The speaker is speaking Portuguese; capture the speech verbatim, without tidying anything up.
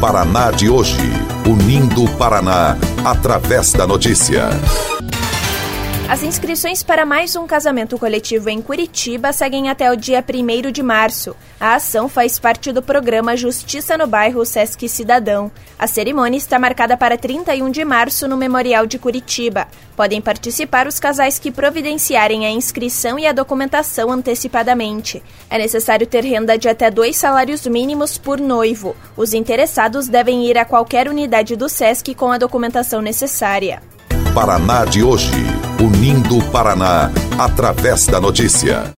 Paraná de hoje, unindo o Paraná através da notícia. As inscrições para mais um casamento coletivo em Curitiba seguem até o dia primeiro de março. A ação faz parte do programa Justiça no Bairro Sesc Cidadão. A cerimônia está marcada para trinta e um de março no Memorial de Curitiba. Podem participar os casais que providenciarem a inscrição e a documentação antecipadamente. É necessário ter renda de até dois salários mínimos por noivo. Os interessados devem ir a qualquer unidade do Sesc com a documentação necessária. Paraná de hoje, unindo o Paraná através da notícia.